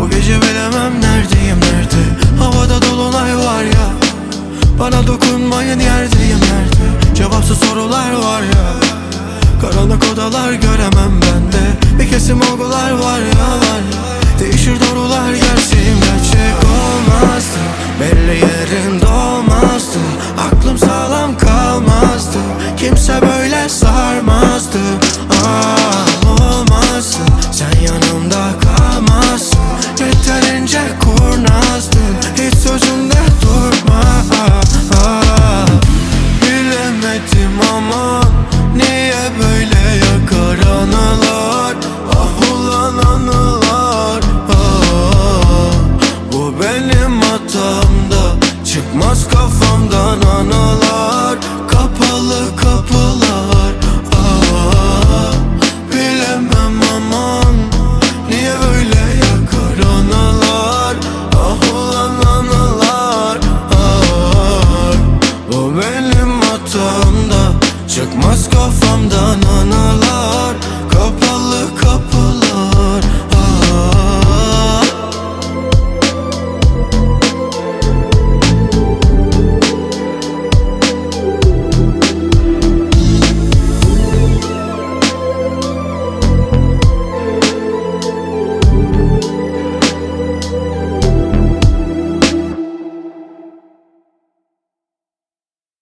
Bu gece bilemem neredeyim, nerede? Havada dolunay var ya, bana dokunmayın, yerdeyim, nerede? Cevapsız sorular var ya, karanlık odalar göremem bende. Bir kesim olgular var ya, var ya. Değişir doğrular, gerçeğim gerçek olmazdı. Belli yerinde olmazdı. Aklım sağlam kalmazdı. Kimse böyle sarmazdı. Olmazdı. Sen yanımda kalmazsın. Yeterince kurnazdın. Hiç sözünde durma. Bilemedim aman, niye böyle yakar anılar? Ah ulan anılar. Bu benim hatamda, çıkmaz kafamdan anılar. Kapalı kapılar. Bilemem aman, niye böyle yakar anılar? Ah ulan anılar. Bu benim hatamda, çıkmaz kafamdan